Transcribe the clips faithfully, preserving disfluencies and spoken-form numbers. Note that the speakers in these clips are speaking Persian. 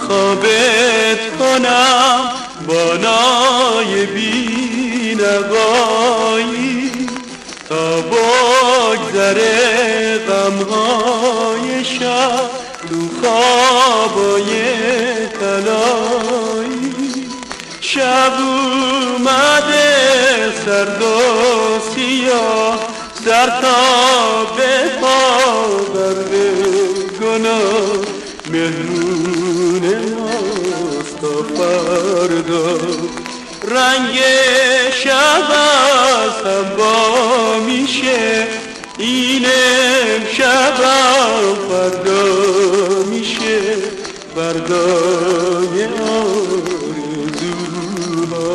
خوابت کنم بالای بینوایی تا بگذره غمهای شب تو خوابای طلایی شب اومده سرد و سیاه سر تا به پا غرق گناه مهرون ماست تا فردا رنگ شب از هم با میشه این امشب فردا میشه فردای آرزوها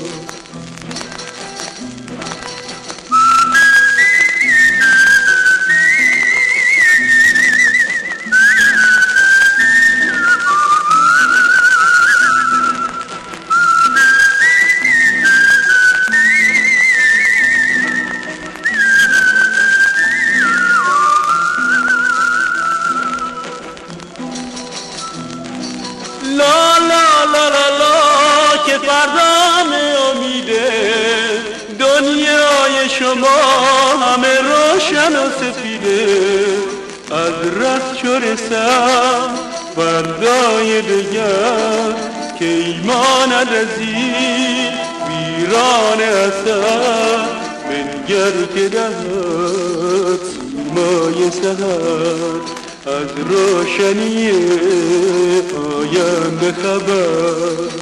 لا لا لا لا لا که فردام امیده دنیای شما همه روشن و سفیده از رفت چو رسم فردای دگر که ایماند از این ویران اثر بنگر که دهد سیمای سحر از روشنی آینده خبر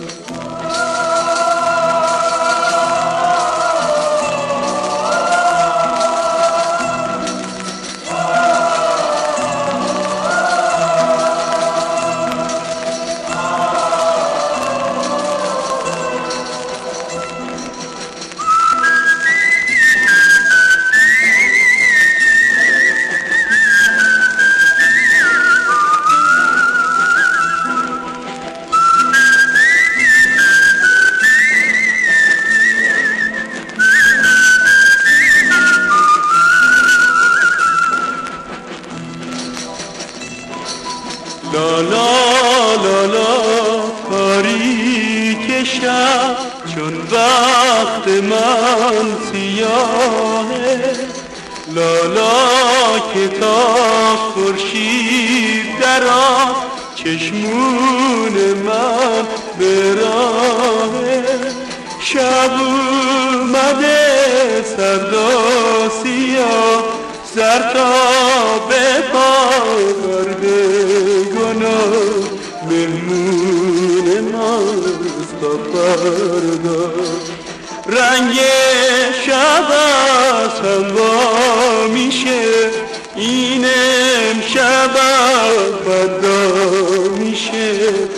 لا لا لا لا تاریک شب چون وقت من سیاهه لا لا که تا خورشید در آن چشمون من براهه شب اومده سرد و سیاه سر تا به پا غرق گناه مهمون ماست تا فردا رنگ شب از هم وا میشه این امشب فردا میشه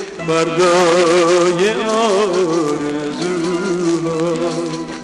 فردای آرزوها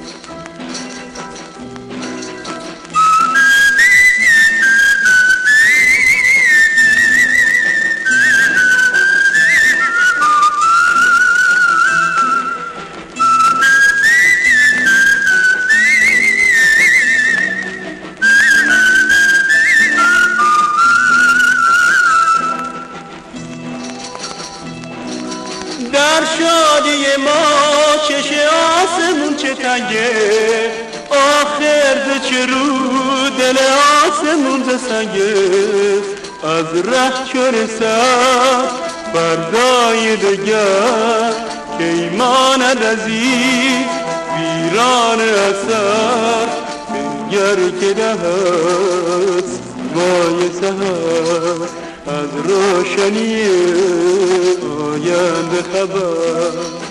در شادی ما چش آسمون چه تنگه آخر ز چه رو دل آسمون ز سنگه از ره چو رسد فردای دگر که ایماند از این ویران اثر بنگر که دهد سیمای سحر از روشنی آینده خبر